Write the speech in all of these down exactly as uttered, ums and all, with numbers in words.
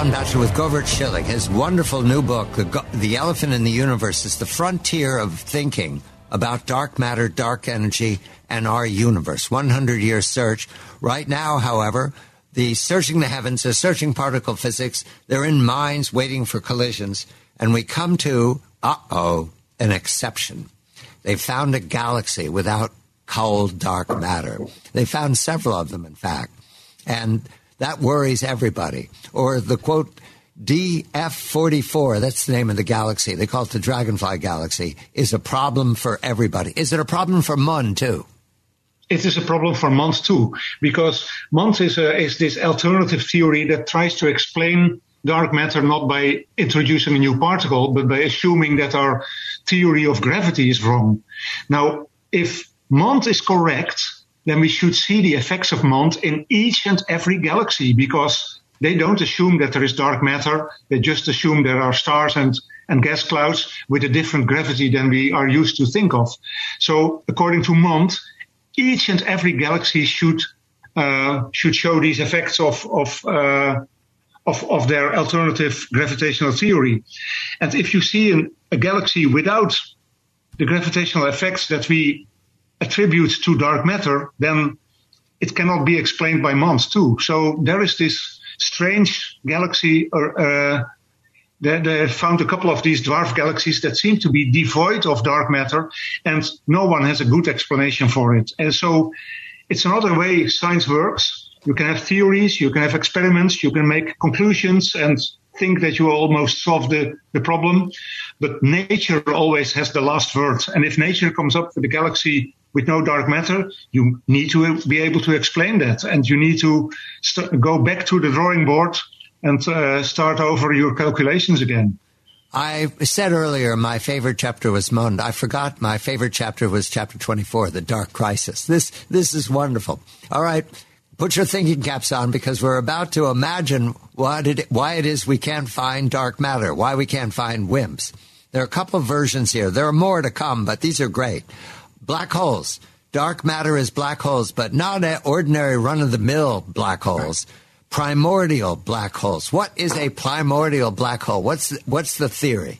John Batchelor with Govert Schilling. His wonderful new book, the, Go- the Elephant in the Universe, is the frontier of thinking about dark matter, dark energy, and our universe. one hundred year search. Right now, however, the searching the heavens, they're searching particle physics. They're in mines waiting for collisions. And we come to, uh-oh, an exception. They found a galaxy without cold, dark matter. They found several of them, in fact. And that worries everybody. Or the, quote, D F forty-four, that's the name of the galaxy. They call it the Dragonfly Galaxy, is a problem for everybody. Is it a problem for Mond, too? It is a problem for Mond, too, because Mond is, a, is this alternative theory that tries to explain dark matter not by introducing a new particle, but by assuming that our theory of gravity is wrong. Now, if Mond is correct, then we should see the effects of Mond in each and every galaxy, because they don't assume that there is dark matter. They just assume there are stars and, and gas clouds with a different gravity than we are used to think of. So according to Mond, each and every galaxy should uh, should show these effects of of, uh, of of their alternative gravitational theory. And if you see an, a galaxy without the gravitational effects that we attribute to dark matter, then it cannot be explained by Mond too. So there is this strange galaxy, or uh, they, they found a couple of these dwarf galaxies that seem to be devoid of dark matter, and no one has a good explanation for it. And so it's another way science works. You can have theories, you can have experiments, you can make conclusions and think that you almost solve the, the problem, but nature always has the last word. And if nature comes up with a galaxy with no dark matter, you need to be able to explain that. And you need to st- go back to the drawing board and uh, start over your calculations again. I said earlier my favorite chapter was Mond. I forgot my favorite chapter was chapter twenty-four, The Dark Crisis. This this is wonderful. All right, put your thinking caps on, because we're about to imagine what it, why it is we can't find dark matter, why we can't find WIMPs. There are a couple of versions here. There are more to come, but these are great. Black holes. Dark matter is black holes, but not ordinary run-of-the-mill black holes. Primordial black holes. What is a primordial black hole? What's the, what's the theory?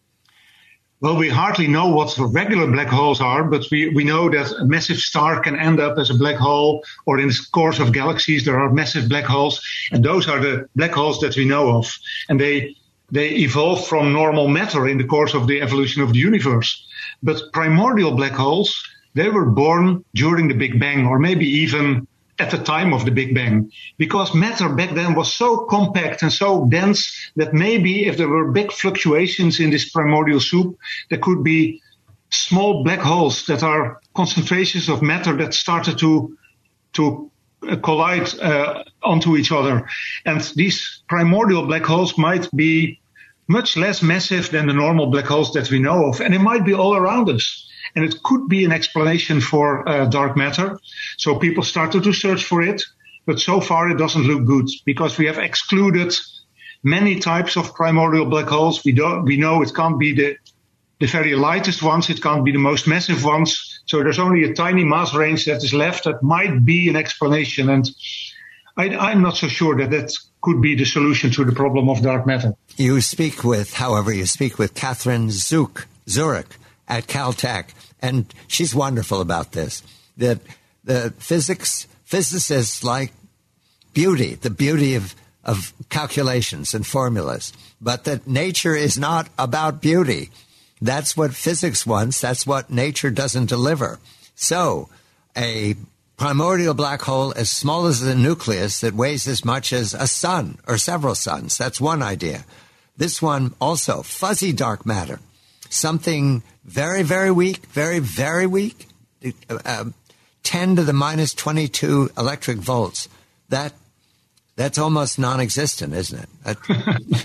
Well, we hardly know what the regular black holes are, but we, we know that a massive star can end up as a black hole, or in the course of galaxies there are massive black holes, and those are the black holes that we know of. And they they evolved from normal matter in the course of the evolution of the universe. But primordial black holes, they were born during the Big Bang, or maybe even at the time of the Big Bang, because matter back then was so compact and so dense that maybe if there were big fluctuations in this primordial soup, there could be small black holes that are concentrations of matter that started to to collide uh, onto each other. And these primordial black holes might be much less massive than the normal black holes that we know of, and it might be all around us. And it could be an explanation for uh, dark matter. So people started to search for it, but so far it doesn't look good, because we have excluded many types of primordial black holes. We don't, we know it can't be the, the very lightest ones. It can't be the most massive ones. So there's only a tiny mass range that is left that might be an explanation. And I, I'm not so sure that that could be the solution to the problem of dark matter. You speak with, however, you speak with Catherine Zook, Zurich at Caltech, and she's wonderful about this. That the physics, physicists like beauty, the beauty of, of calculations and formulas, but that nature is not about beauty. That's what physics wants. That's what nature doesn't deliver. So a primordial black hole as small as the nucleus that weighs as much as a sun or several suns. That's one idea. This one also, fuzzy dark matter, something very, very weak, very, very weak, uh, ten to the minus twenty-two electric volts. That that's almost non-existent, isn't it? That,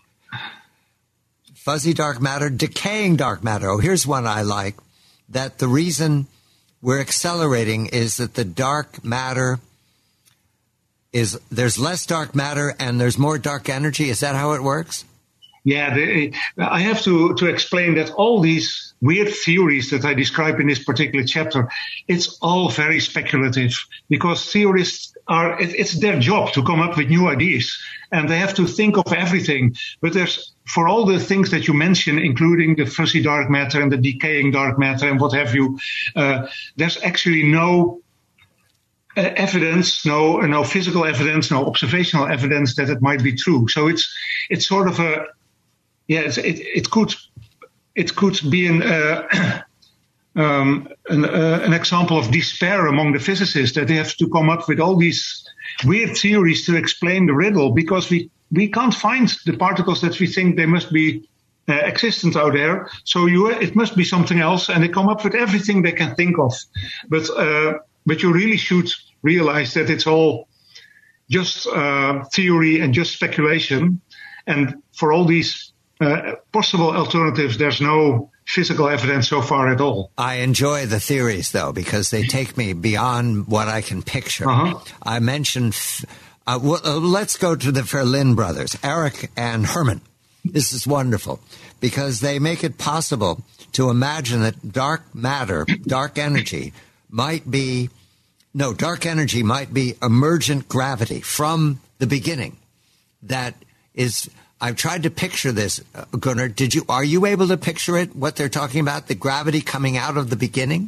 fuzzy dark matter, decaying dark matter. Oh, here's one I like, that the reason we're accelerating is that the dark matter is, there's less dark matter and there's more dark energy. Is that how it works? Yeah, the, I have to, to explain that all these weird theories that I describe in this particular chapter, it's all very speculative, because theorists are, it, it's their job to come up with new ideas, and they have to think of everything. But there's, for all the things that you mentioned, including the fuzzy dark matter and the decaying dark matter and what have you, uh, there's actually no uh, evidence, no, uh, no physical evidence, no observational evidence that it might be true. So it's, it's sort of a, yeah, it's, it, it could, it could be an, uh, Um, an, uh, an example of despair among the physicists, that they have to come up with all these weird theories to explain the riddle, because we, we can't find the particles that we think they must be uh, existent out there. So you, it must be something else, and they come up with everything they can think of. But uh, but you really should realize that it's all just uh, theory and just speculation. And for all these uh, possible alternatives, there's no physical evidence so far at all. I enjoy the theories, though, because they take me beyond what I can picture. Uh-huh. I mentioned, uh, well, uh, let's go to the Verlin brothers, Eric and Herman. This is wonderful, because they make it possible to imagine that dark matter, dark energy, might be, no, dark energy might be emergent gravity from the beginning. That is... I've tried to picture this, uh, Gunnar. Did you? Are you able to picture it? What they're talking about, the gravity coming out of the beginning?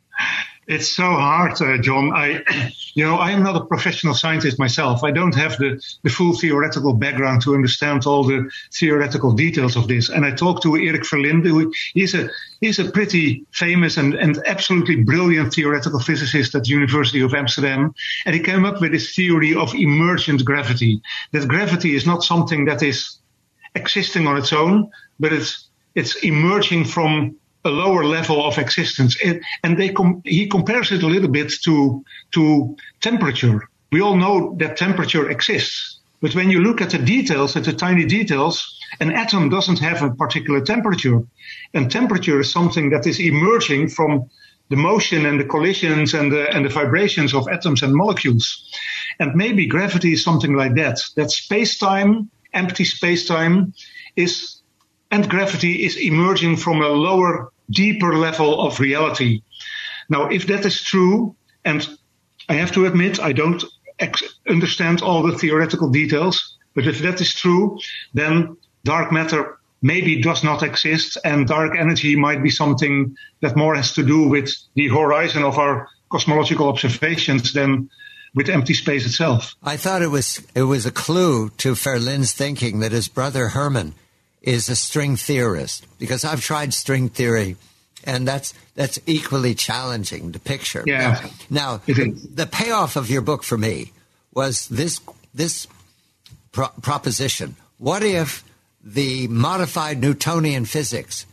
It's so hard, uh, John. I, you know, I am not a professional scientist myself. I don't have the, the full theoretical background to understand all the theoretical details of this. And I talked to Erik Verlinde, who he's a he's a pretty famous and, and absolutely brilliant theoretical physicist at the University of Amsterdam. And he came up with this theory of emergent gravity. That gravity is not something that is existing on its own, but it's it's emerging from a lower level of existence. It, and they com- he compares it a little bit to to temperature. We all know that temperature exists, but when you look at the details, at the tiny details, an atom doesn't have a particular temperature. And temperature is something that is emerging from the motion and the collisions and the and the vibrations of atoms and molecules. And maybe gravity is something like that. That space-time, empty space-time is, and gravity is emerging from a lower, deeper level of reality. Now, if that is true, and I have to admit, I don't ex- understand all the theoretical details, but if that is true, then dark matter maybe does not exist, and dark energy might be something that more has to do with the horizon of our cosmological observations than with empty space itself. I thought it was it was a clue to Verlin's thinking that his brother Herman is a string theorist, because I've tried string theory, and that's that's equally challenging to picture. Yeah. Now, now the payoff of your book for me was this this pro- proposition: what if the modified Newtonian physics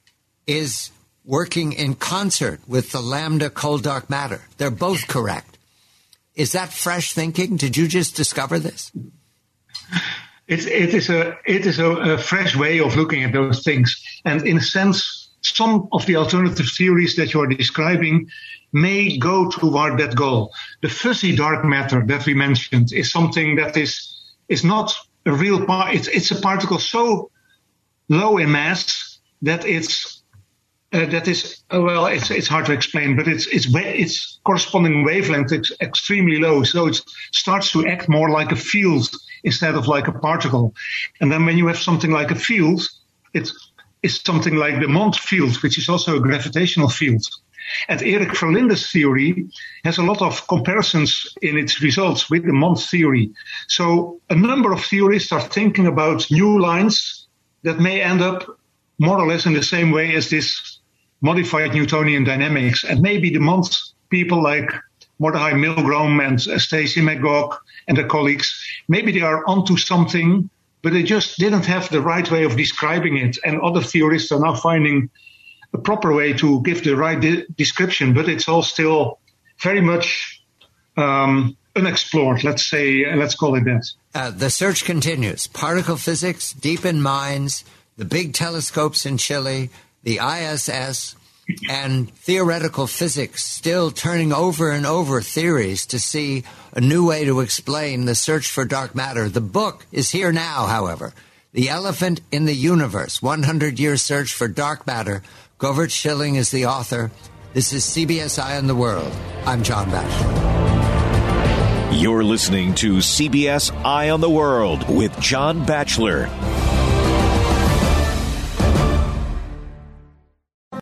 is working in concert with the lambda cold dark matter? They're both correct. Is that fresh thinking? Did you just discover this? It, it is a it is a, a fresh way of looking at those things, and in a sense, some of the alternative theories that you are describing may go toward that goal. The fuzzy dark matter that we mentioned is something that is is not a real part. It's it's a particle so low in mass that it's uh, that is uh, well, it's it's hard to explain, but it's it's its corresponding wavelength is extremely low, so it starts to act more like a field instead of like a particle. And then when you have something like a field, it is something like the Mond field, which is also a gravitational field. And Erik Verlinde's theory has a lot of comparisons in its results with the Mond theory. So a number of theorists are thinking about new lines that may end up more or less in the same way as this modified Newtonian dynamics. And maybe the Mond people like Mordechai Milgrom and Stacy McGough and their colleagues, maybe they are onto something, but they just didn't have the right way of describing it. And other theorists are now finding a proper way to give the right de- description, but it's all still very much um, unexplored, let's say, let's call it that. Uh, the search continues. Particle physics, deep in mines, the big telescopes in Chile, the I S S, and theoretical physics still turning over and over theories to see a new way to explain the search for dark matter. The book is here now, however. The Elephant in the Universe, one hundred year Search for Dark Matter. Govert Schilling is the author. This is C B S Eye on the World. I'm John Batchelor. You're listening to C B S Eye on the World with John Batchelor.